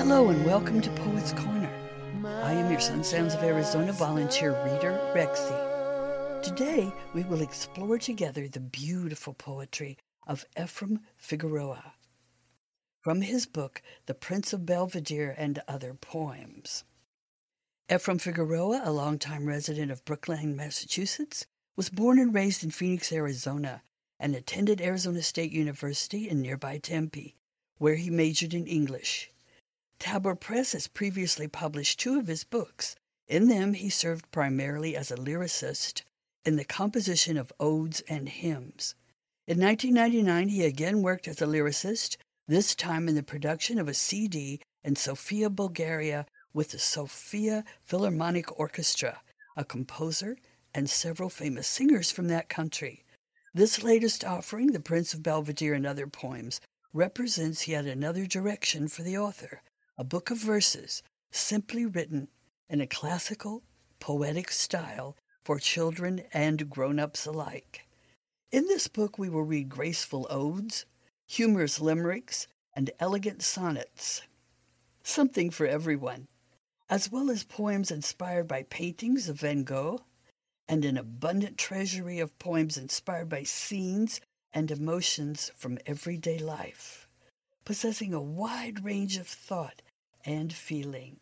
Hello and welcome to Poets Corner. I am your Sun Sounds of Arizona volunteer reader, Rexy. Today we will explore together the beautiful poetry of Efrem Figueroa from his book, The Prince of Belvedere and Other Poems. Efrem Figueroa, a longtime resident of Brookline, Massachusetts, was born and raised in Phoenix, Arizona, and attended Arizona State University in nearby Tempe, where he majored in English. Tabor Press has previously published 2 of his books. In them, he served primarily as a lyricist in the composition of odes and hymns. In 1999, he again worked as a lyricist, this time in the production of a CD in Sofia, Bulgaria, with the Sofia Philharmonic Orchestra, a composer, and several famous singers from that country. This latest offering, The Prince of Belvedere and Other Poems, represents yet another direction for the author, a book of verses simply written in a classical, poetic style for children and grown-ups alike. In this book, we will read graceful odes, humorous limericks, and elegant sonnets, something for everyone, as well as poems inspired by paintings of Van Gogh, and an abundant treasury of poems inspired by scenes and emotions from everyday life, possessing a wide range of thought and feeling.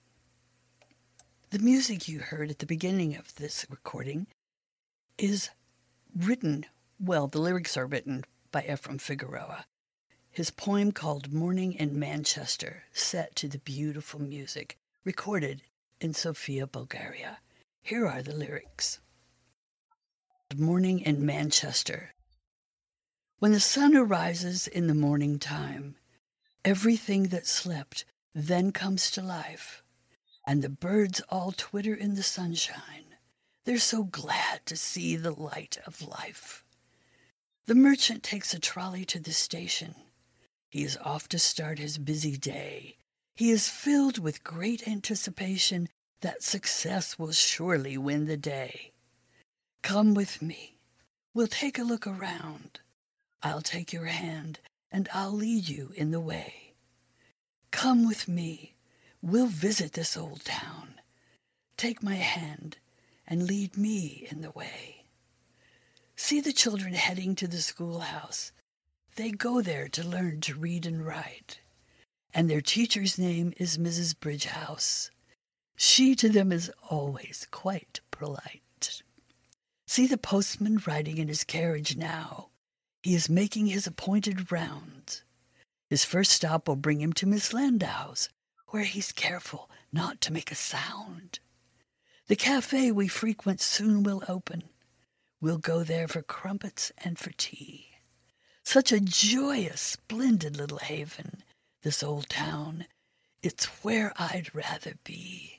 The music you heard at the beginning of this recording is written, the lyrics are written by Efrem Figueroa. His poem called Morning in Manchester, set to the beautiful music, recorded in Sofia, Bulgaria. Here are the lyrics. Morning in Manchester. When the sun arises in the morning time, everything that slept then comes to life, and the birds all twitter in the sunshine. They're so glad to see the light of life. The merchant takes a trolley to the station. He is off to start his busy day. He is filled with great anticipation that success will surely win the day. Come with me. We'll take a look around. I'll take your hand, and I'll lead you in the way. Come with me. We'll visit this old town. Take my hand and lead me in the way. See the children heading to the schoolhouse. They go there to learn to read and write. And their teacher's name is Mrs. Bridgehouse. She to them is always quite polite. See the postman riding in his carriage now. He is making his appointed rounds. His first stop will bring him to Miss Landau's, where he's careful not to make a sound. The cafe we frequent soon will open. We'll go there for crumpets and for tea. Such a joyous, splendid little haven, this old town. It's where I'd rather be.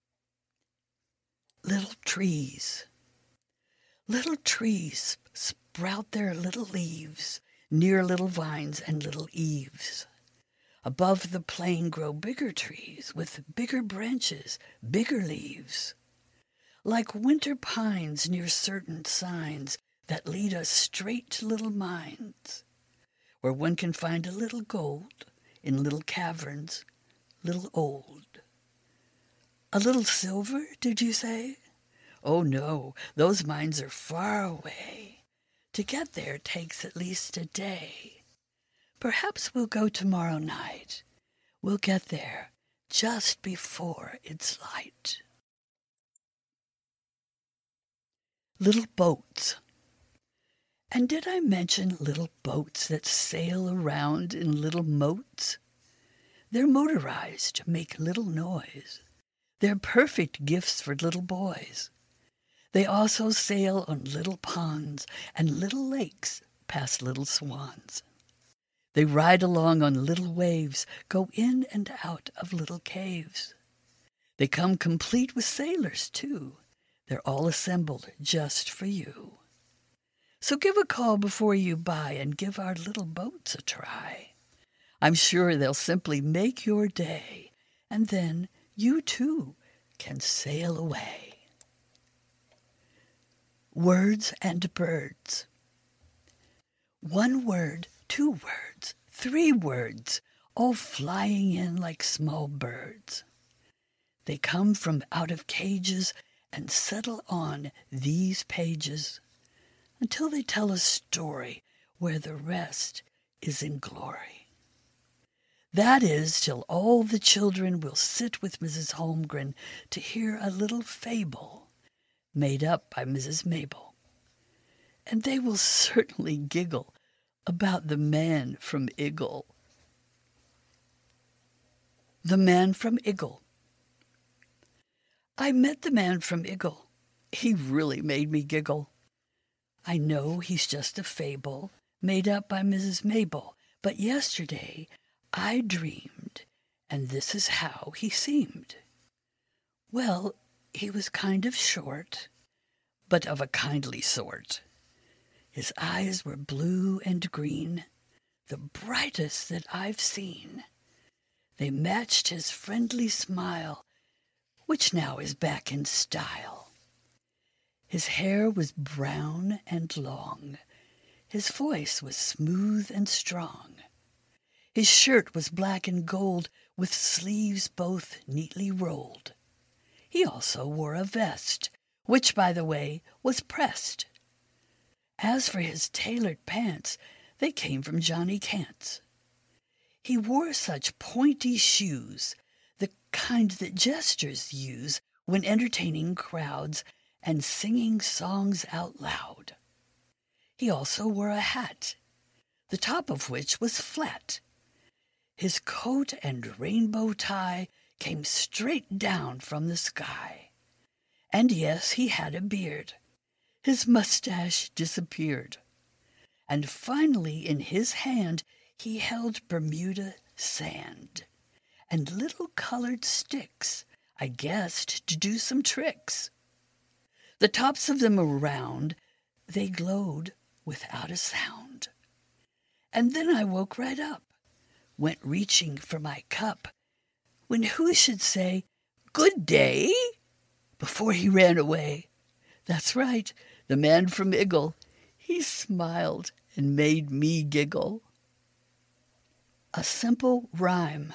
Little trees. Little trees sprout their little leaves near little vines and little eaves. Above the plain grow bigger trees with bigger branches, bigger leaves. Like winter pines near certain signs that lead us straight to little mines, where one can find a little gold in little caverns, little old. A little silver, did you say? Oh no, those mines are far away. To get there takes at least a day. Perhaps we'll go tomorrow night. We'll get there just before it's light. Little boats. And did I mention little boats that sail around in little moats? They're motorized to make little noise. They're perfect gifts for little boys. They also sail on little ponds and little lakes past little swans. They ride along on little waves, go in and out of little caves. They come complete with sailors, too. They're all assembled just for you. So give a call before you buy and give our little boats a try. I'm sure they'll simply make your day, and then you, too, can sail away. Words and birds. 1 word, 2 words, 3 words, all flying in like small birds. They come from out of cages and settle on these pages until they tell a story where the rest is in glory. That is, till all the children will sit with Mrs. Holmgren to hear a little fable made up by Mrs. Mabel. And they will certainly giggle about the man from Iggle. The Man from Iggle. I met the man from Iggle. He really made me giggle. I know he's just a fable made up by Mrs. Mabel, but yesterday I dreamed, and this is how he seemed. Well, he was kind of short, but of a kindly sort. His eyes were blue and green, the brightest that I've seen. They matched his friendly smile, which now is back in style. His hair was brown and long. His voice was smooth and strong. His shirt was black and gold, with sleeves both neatly rolled. He also wore a vest, which, by the way, was pressed. As for his tailored pants, they came from Johnny Cant's. He wore such pointy shoes, the kind that jesters use when entertaining crowds and singing songs out loud. He also wore a hat, the top of which was flat. His coat and rainbow tie came straight down from the sky. And yes, he had a beard. His mustache disappeared. And finally, in his hand, he held Bermuda sand and little colored sticks, I guessed, to do some tricks. The tops of them were round. They glowed without a sound. And then I woke right up, went reaching for my cup, when who should say, "Good day," before he ran away. That's right, the man from Iggle. He smiled and made me giggle. A simple rhyme.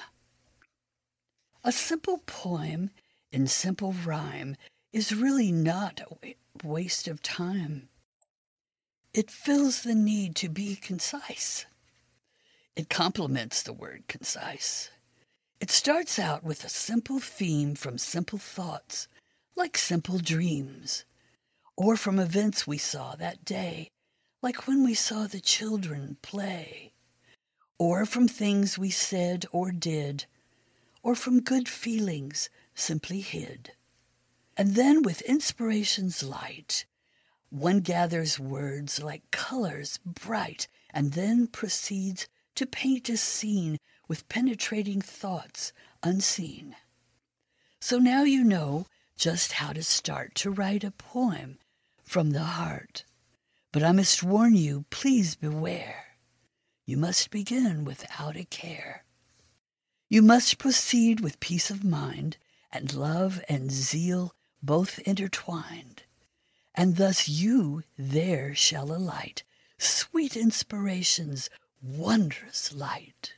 A simple poem in simple rhyme is really not a waste of time. It fills the need to be concise. It complements the word concise. It starts out with a simple theme from simple thoughts, like simple dreams, or from events we saw that day, like when we saw the children play, or from things we said or did, or from good feelings simply hid. And then with inspiration's light, one gathers words like colors bright, and then proceeds to paint a scene with penetrating thoughts unseen. So now you know just how to start to write a poem from the heart. But I must warn you, please beware. You must begin without a care. You must proceed with peace of mind and love and zeal both intertwined. And thus you there shall alight, sweet inspiration's wondrous light.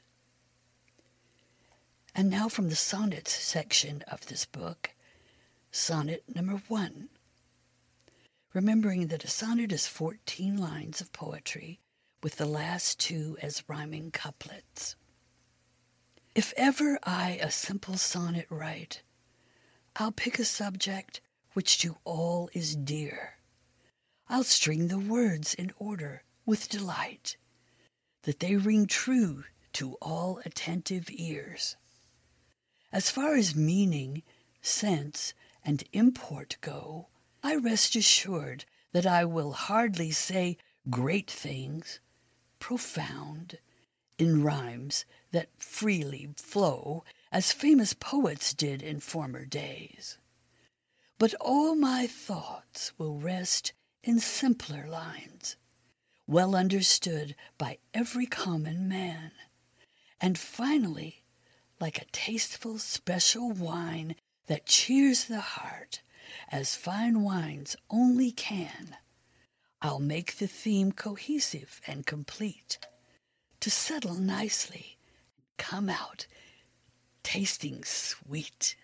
And now from the sonnets section of this book, sonnet number 1. Remembering that a sonnet is 14 lines of poetry, with the last 2 as rhyming couplets. If ever I a simple sonnet write, I'll pick a subject which to all is dear. I'll string the words in order with delight, that they ring true to all attentive ears. As far as meaning, sense, and import go, I rest assured that I will hardly say great things, profound, in rhymes that freely flow, as famous poets did in former days. But all my thoughts will rest in simpler lines, well understood by every common man, and finally, like a tasteful special wine that cheers the heart, as fine wines only can, I'll make the theme cohesive and complete, to settle nicely, come out tasting sweet.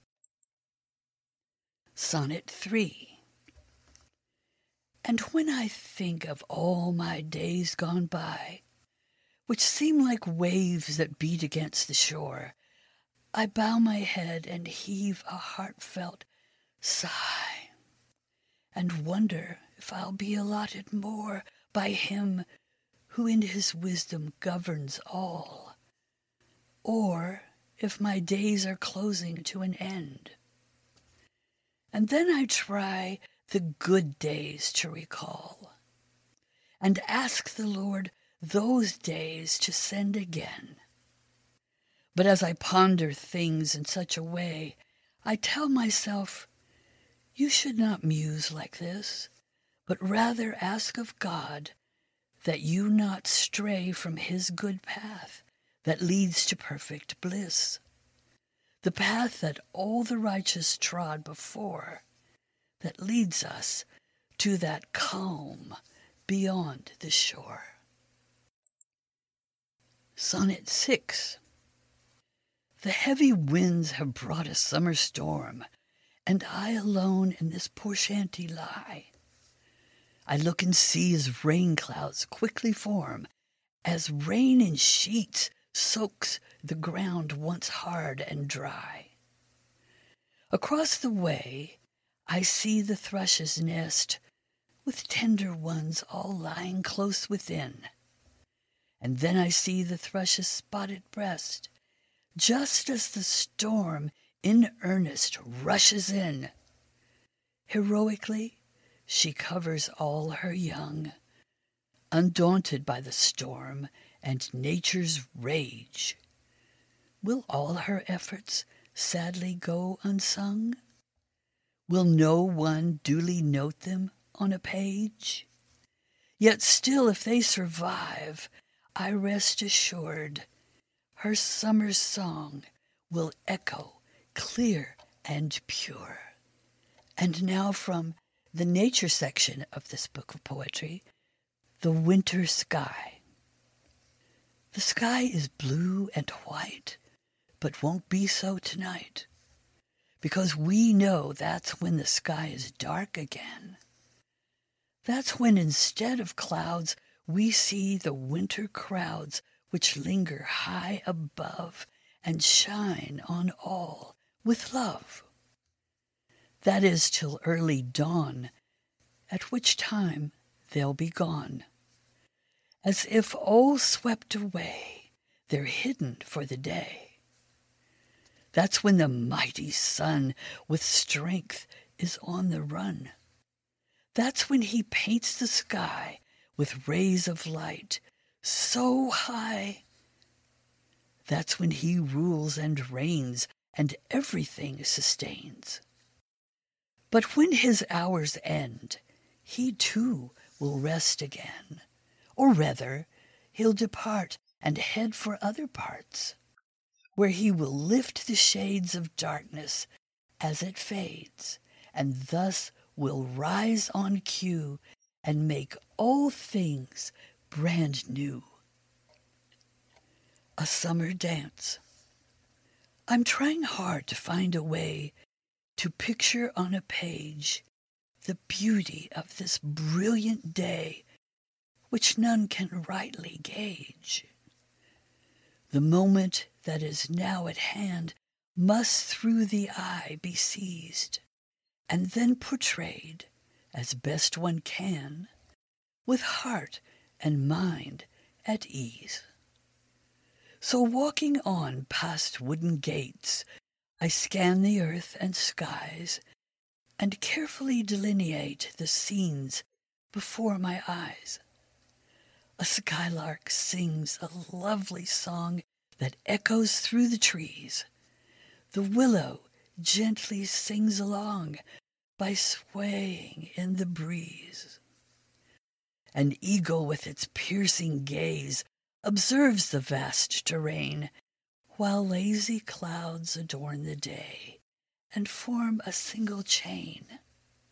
Sonnet 3. And when I think of all my days gone by, which seem like waves that beat against the shore, I bow my head and heave a heartfelt sigh, and wonder if I'll be allotted more by Him who in His wisdom governs all, or if my days are closing to an end. And then I try the good days to recall, and ask the Lord those days to send again. But as I ponder things in such a way, I tell myself, you should not muse like this, but rather ask of God that you not stray from His good path that leads to perfect bliss, the path that all the righteous trod before, that leads us to that calm beyond the shore. Sonnet 6. The heavy winds have brought a summer storm, and I alone in this poor shanty lie. I look and see as rain clouds quickly form, as rain in sheets soaks the ground once hard and dry. Across the way I see the thrush's nest, with tender ones all lying close within. And then I see the thrush's spotted breast, just as the storm in earnest rushes in. Heroically she covers all her young, undaunted by the storm and nature's rage. Will all her efforts sadly go unsung? Will no one duly note them on a page? Yet still if they survive, I rest assured, her summer song will echo clear and pure. And now from the nature section of this book of poetry, the winter sky. The sky is blue and white, but won't be so tonight, because we know that's when the sky is dark again. That's when instead of clouds, we see the winter crowds which linger high above and shine on all with love. That is till early dawn, at which time they'll be gone. As if all swept away, they're hidden for the day. That's when the mighty sun with strength is on the run. That's when he paints the sky with rays of light so high. That's when he rules and reigns and everything sustains. But when his hours end, he too will rest again. Or rather, he'll depart and head for other parts, where he will lift the shades of darkness as it fades, and thus will rise on cue and make all things brand new. A summer dance. I'm trying hard to find a way to picture on a page the beauty of this brilliant day, which none can rightly gauge. The moment that is now at hand must through the eye be seized, and then portrayed, as best one can, with heart and mind at ease. So walking on past wooden gates, I scan the earth and skies, and carefully delineate the scenes before my eyes. A skylark sings a lovely song that echoes through the trees. The willow gently sings along by swaying in the breeze. An eagle with its piercing gaze observes the vast terrain, while lazy clouds adorn the day and form a single chain.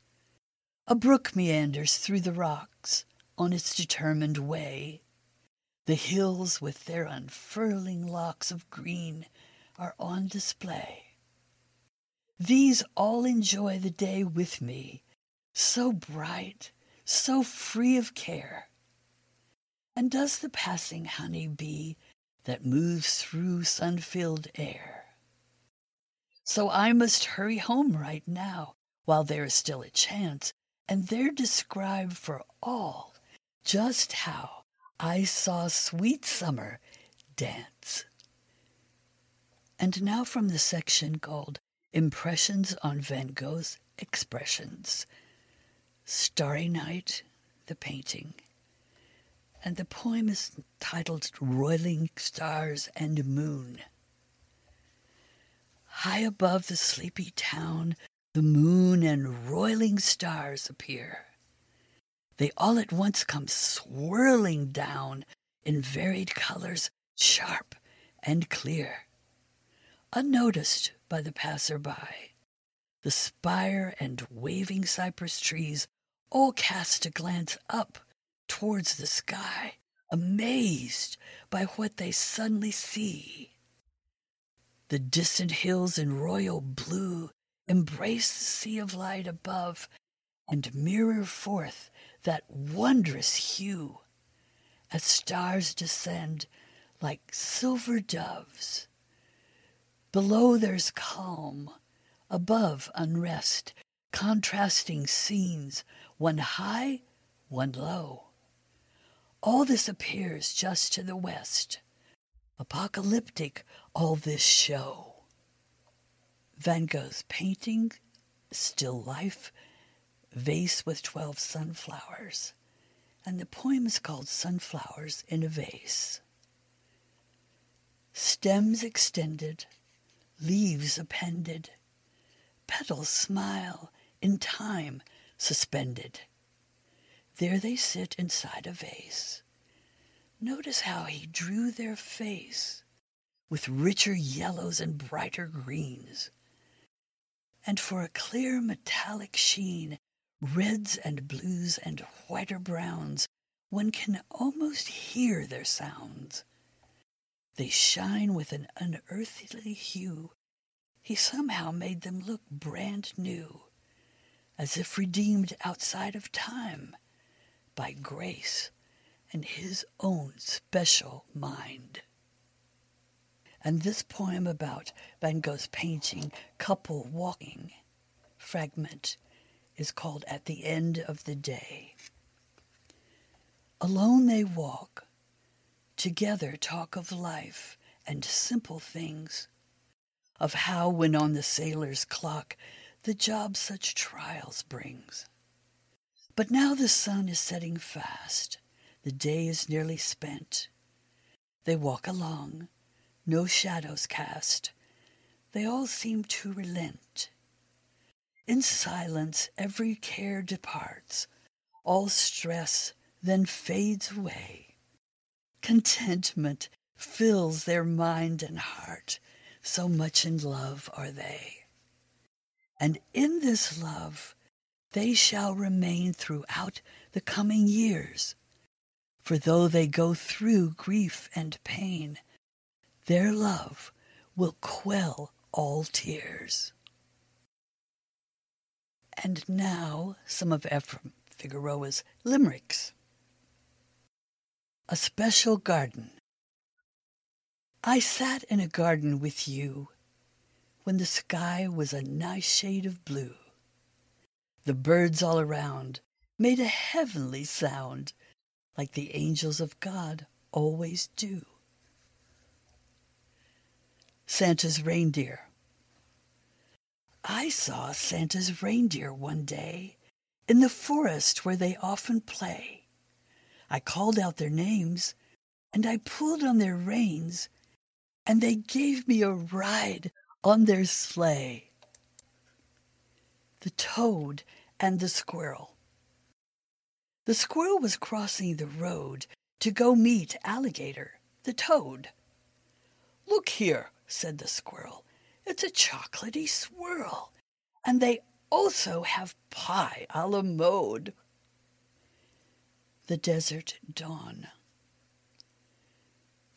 A brook meanders through the rocks on its determined way. The hills with their unfurling locks of green are on display. These all enjoy the day with me, so bright, so free of care. And does the passing honey bee that moves through sun-filled air. So I must hurry home right now, while there is still a chance, and there describe for all just how I saw sweet summer dance. And now from the section called Impressions on Van Gogh's Expressions. Starry Night, the painting. And the poem is titled Roiling Stars and Moon. High above the sleepy town, the moon and roiling stars appear. They all at once come swirling down in varied colors, sharp and clear. Unnoticed by the passer-by, the spire and waving cypress trees all cast a glance up towards the sky, amazed by what they suddenly see. The distant hills in royal blue embrace the sea of light above and mirror forth that wondrous hue as stars descend like silver doves. Below there's calm, above unrest, contrasting scenes, one high, one low. All this appears just to the west. Apocalyptic, all this show. Van Gogh's painting, Still Life, vase with 12 sunflowers. And the poem is called Sunflowers in a Vase. Stems extended, leaves appended, petals smile, in time suspended. There they sit inside a vase. Notice how he drew their face with richer yellows and brighter greens. And for a clear metallic sheen, reds and blues and whiter browns, one can almost hear their sounds. They shine with an unearthly hue. He somehow made them look brand new, as if redeemed outside of time by grace and his own special mind. And this poem about Van Gogh's painting, Couple Walking, fragment, is called At the End of the Day. Alone they walk, together talk of life and simple things, of how when on the sailor's clock the job such trials brings. But now the sun is setting fast, the day is nearly spent. They walk along, no shadows cast, they all seem to relent. In silence every care departs, all stress then fades away. Contentment fills their mind and heart, so much in love are they. And in this love they shall remain throughout the coming years. For though they go through grief and pain, their love will quell all tears. And now some of Ephraim Figueroa's limericks. A Special Garden. I sat in a garden with you when the sky was a nice shade of blue. The birds all around made a heavenly sound, like the angels of God always do. Santa's Reindeer. I saw Santa's reindeer one day in the forest where they often play. I called out their names, and I pulled on their reins, and they gave me a ride on their sleigh. The Toad and the Squirrel. The squirrel was crossing the road to go meet Alligator, the toad. "Look here," said the squirrel, "it's a chocolatey swirl, and they also have pie a la mode." The Desert Dawn.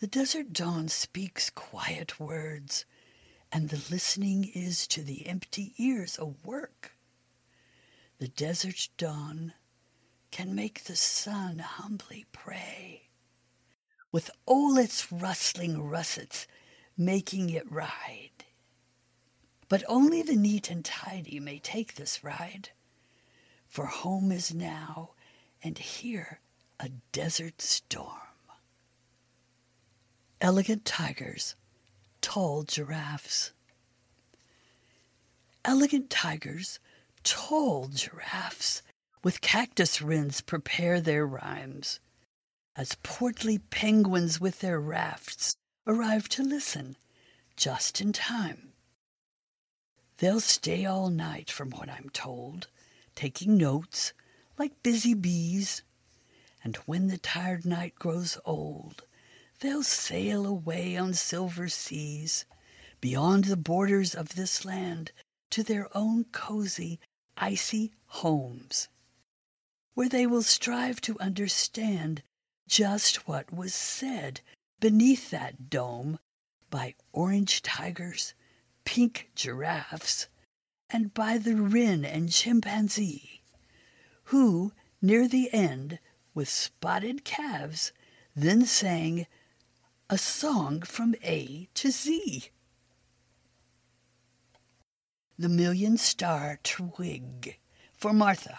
The desert dawn speaks quiet words, and the listening is to the empty ears a work. The desert dawn can make the sun humbly pray, with all its rustling russets making it ride. But only the neat and tidy may take this ride, for home is now, and here a desert storm. Elegant tigers, tall giraffes. Elegant tigers, tall giraffes, with cactus wrens prepare their rhymes, as portly penguins with their rafts arrive to listen, just in time. They'll stay all night, from what I'm told, taking notes like busy bees, and when the tired night grows old, they'll sail away on silver seas, beyond the borders of this land, to their own cozy, icy homes, where they will strive to understand just what was said beneath that dome by orange tigers, pink giraffes, and by the wren and chimpanzee, who, near the end, with spotted calves, then sang a song from A to Z. The million-star twig for Martha.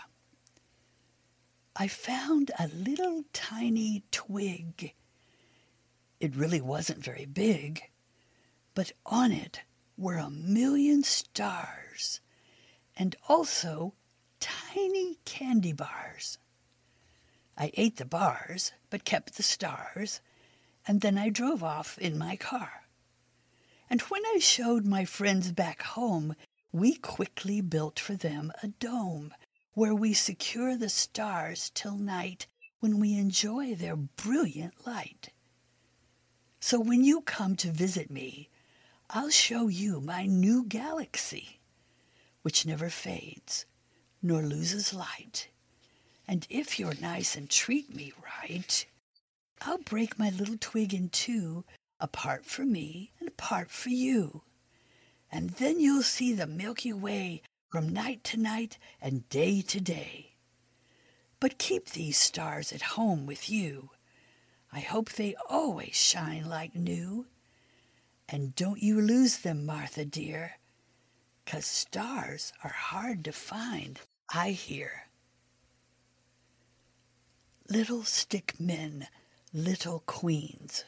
I found a little tiny twig. It really wasn't very big, but on it were 1,000,000 stars, and also tiny candy bars. I ate the bars, but kept the stars, and then I drove off in my car. And when I showed my friends back home, we quickly built for them a dome where we secure the stars till night, when we enjoy their brilliant light. So when you come to visit me, I'll show you my new galaxy, which never fades nor loses light. And if you're nice and treat me right, I'll break my little twig in two, a part for me and a part for you. And then you'll see the Milky Way from night to night and day to day. But keep these stars at home with you. I hope they always shine like new. And don't you lose them, Martha dear, 'cause stars are hard to find, I hear. Little stick men, little queens.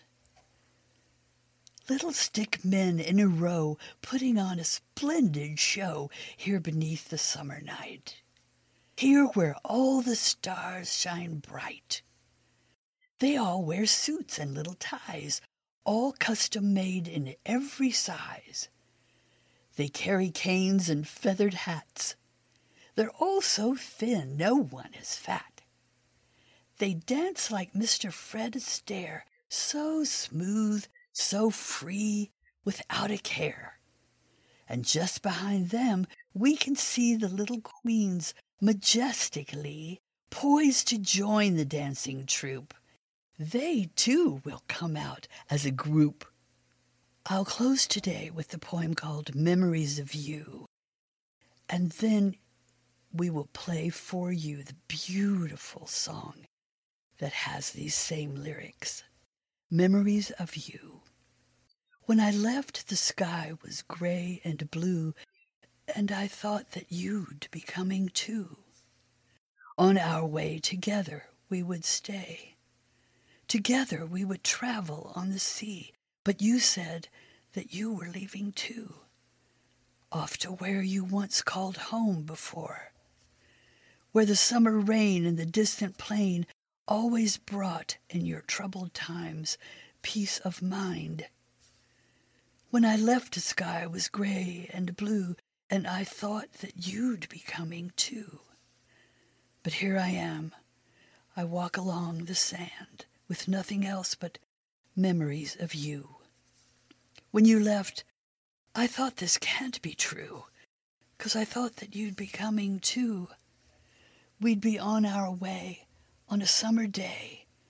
Little stick men in a row, putting on a splendid show here beneath the summer night, here where all the stars shine bright. They all wear suits and little ties, all custom made in every size. They carry canes and feathered hats. They're all so thin, no one is fat. They dance like Mr. Fred Astaire, so smooth, so free, without a care. And just behind them we can see the little queens majestically poised to join the dancing troupe. They, too, will come out as a group. I'll close today with the poem called Memories of You, and then we will play for you the beautiful song that has these same lyrics. Memories of You. When I left, the sky was gray and blue, and I thought that you'd be coming too. On our way together we would stay. Together we would travel on the sea, but you said that you were leaving too, off to where you once called home before, where the summer rain and the distant plain always brought in your troubled times peace of mind. When I left, the sky was gray and blue, and I thought that you'd be coming too. But here I am. I walk along the sand with nothing else but memories of you. When you left, I thought this can't be true, 'cause I thought that you'd be coming too. We'd be on our way on a summer day,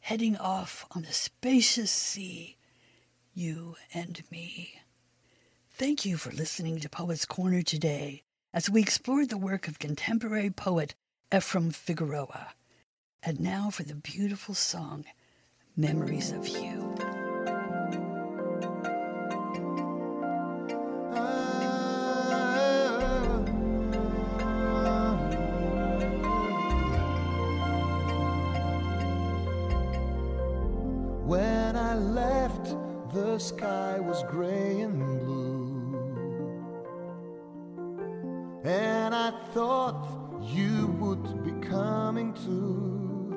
heading off on the spacious sea, you and me. Thank you for listening to Poets Corner today as we explored the work of contemporary poet Ephraim Figueroa. And now for the beautiful song, Memories of You. When I left, the sky was gray and blue, and I thought you would be coming too.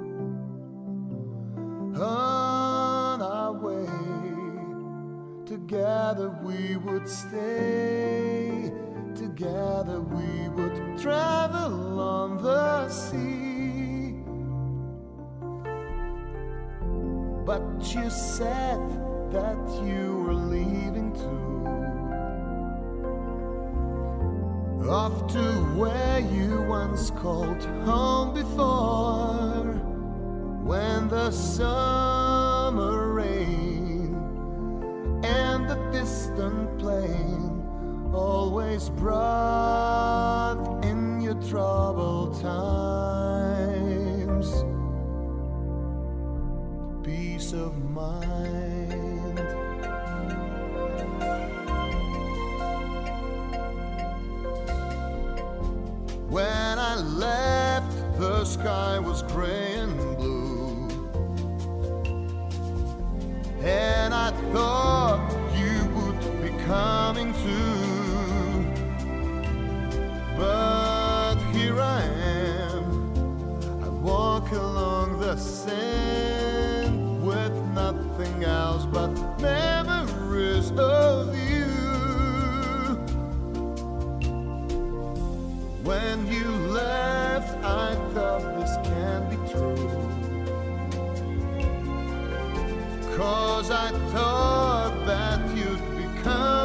On our way, together we would stay, together we would travel on the sea. But you said that you were leaving too, off to where you once called home before, when the summer rain and the distant plain always brought in your troubled times peace of mind. When I left, the sky was gray and blue, and I thought you would be coming too. But here I am, I walk along the sand with nothing else but memories of you. When you left, I thought this can't be true, 'cause I thought that you'd become